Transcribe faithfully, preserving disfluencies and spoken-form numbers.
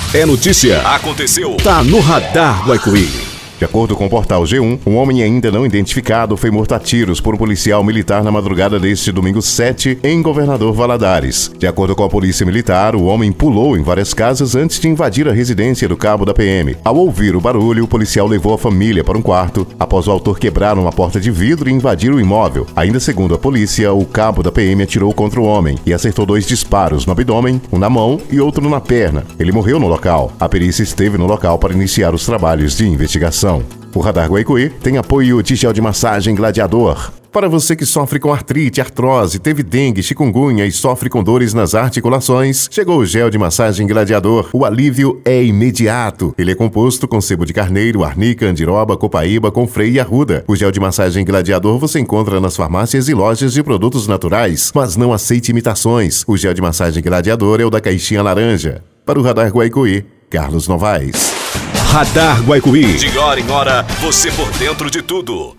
É notícia. Aconteceu. Tá no Radar Guaicuí. De acordo com o portal G um, um homem ainda não identificado foi morto a tiros por um policial militar na madrugada deste domingo sete, em Governador Valadares. De acordo com a polícia militar, o homem pulou em várias casas antes de invadir a residência do cabo da P M. Ao ouvir o barulho, o policial levou a família para um quarto, após o autor quebrar uma porta de vidro e invadir o imóvel. Ainda segundo a polícia, o cabo da P M atirou contra o homem e acertou dois disparos no abdômen, um na mão e outro na perna. Ele morreu no local. A perícia esteve no local para iniciar os trabalhos de investigação. O Radar Guaicuí tem apoio de gel de massagem Gladiador. Para você que sofre com artrite, artrose, teve dengue, chikungunya e sofre com dores nas articulações, chegou o gel de massagem Gladiador. O alívio é imediato. Ele é composto com sebo de carneiro, arnica, andiroba, copaíba, confrei e arruda. O gel de massagem Gladiador você encontra nas farmácias e lojas de produtos naturais, mas não aceite imitações. O gel de massagem Gladiador é o da caixinha laranja. Para o Radar Guaicuí, Carlos Novaes. Radar Guaicuí. De hora em hora, você por dentro de tudo.